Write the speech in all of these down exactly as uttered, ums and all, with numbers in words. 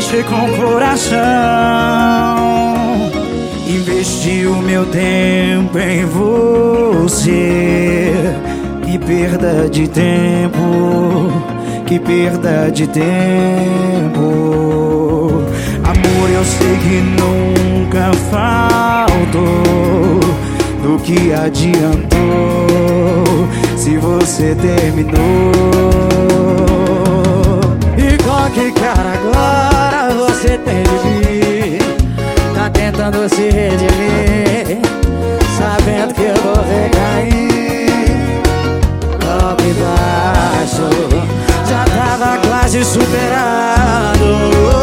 mexer com o coração. Investi o meu tempo em você. Que perda de tempo, que perda de tempo. Amor, eu sei que nunca faltou. Do que adiantou se você terminou? E com que cara agora você tem de vir? Tá tentando se redimir, sabendo que eu vou recair. Golpe baixo, já tava quase superado.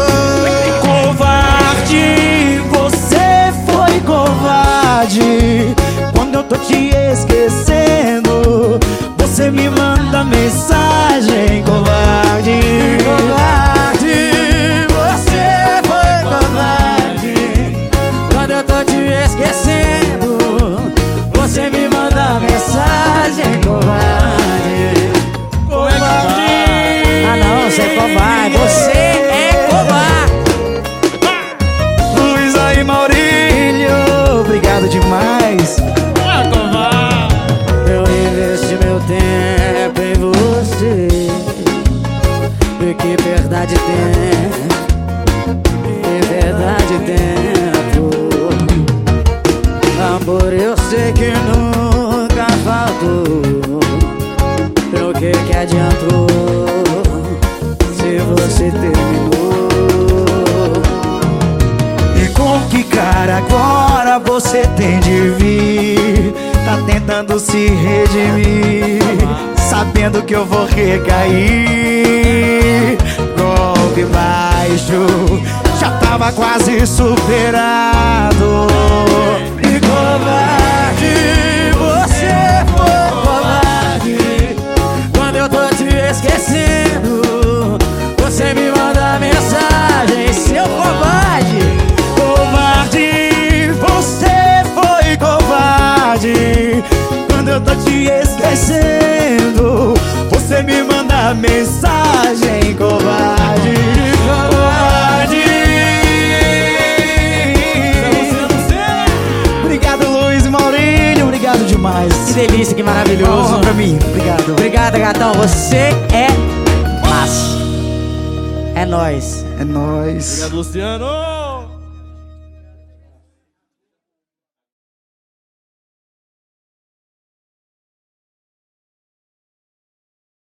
Covarde, você foi covarde. Quando eu tô te esquecendo, você me manda mensagem. Covarde, Covarde, você foi covarde. Quando eu tô te esquecendo, você me manda mensagem. Covarde, covarde. Ah não, você é covarde, você é covarde. Luísa e Maurílio, obrigado demais. Eu investi meu tempo em você. E que perda de tempo, que perda de tempo. Amor, eu sei que nunca faltou. O que que adiantou se você terminou? E com que cara agora você tem de vir? Tá tentando se redimir, sabendo que eu vou recair. Golpe baixo, já tava quase superado. E covarde, você foi covarde. Quando eu tô te esquecendo, você me manda mensagem. Seu covarde, Covarde, você foi covarde. Quando eu tô te esquecendo, você me manda mensagem. Covarde, covarde. Obrigado, Luiz e Maurílio, obrigado demais. que delícia, que maravilhoso. Honra pra mim, obrigado. Obrigado, gatão, você é massa. É nóis. É nóis. Obrigado, Luciano.